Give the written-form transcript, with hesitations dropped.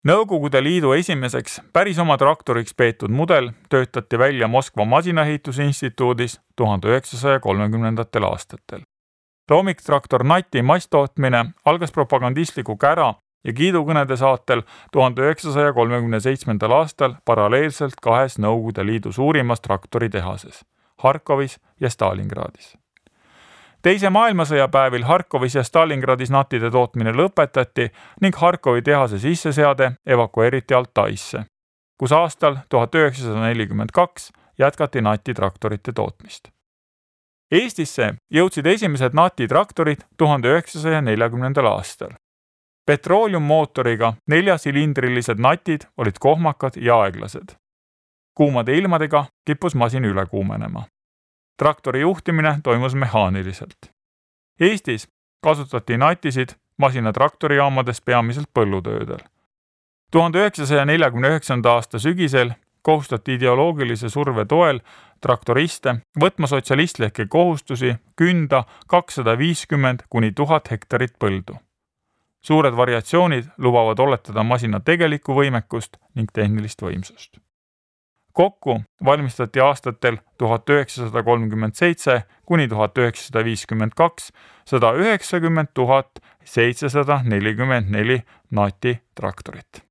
Nõukogude Liidu esimeseks päris oma traktoriks peetud mudel töötati välja Moskva Masinaehituse Instituudis 1930. aastatel. Loomiktraktor Nati masstootmine algas propagandistliku kära ja kiidukõnede saatel 1937. aastal paralleelselt kahes Nõukogude Liidu suurimas traktoritehases, Harkovis ja Stalingradis. Teise maailmasõja päevil Harkovis ja Stalingradis Natide tootmine lõpetati ning Harkovi tehase sisseseade evakueeriti Altaisse, kus aastal 1942 jätkati Nati traktorite tootmist. Eestisse jõudsid esimesed Nati traktorid 1940. aastal. Petrooleumootoriga 4-silindrilised Natid olid kohmakad ja aeglased. Kuumade ilmadega kippus masin üle kuumenema. Traktori juhtimine toimus mehaaniliselt. Eestis kasutati Natisid masinatraktorijaamades peamiselt põllutöödel. 1949. aasta sügisel kohustati ideoloogilise surve toel traktoriste võtma sotsialistlikke kohustusi künda 250–1000 hektarit põldu. Suured variatsioonid lubavad oletada masina tegelikku võimekust ning tehnilist võimsust. Kokku valmistati aastatel 1937–1952 190 744 Nati traktorit.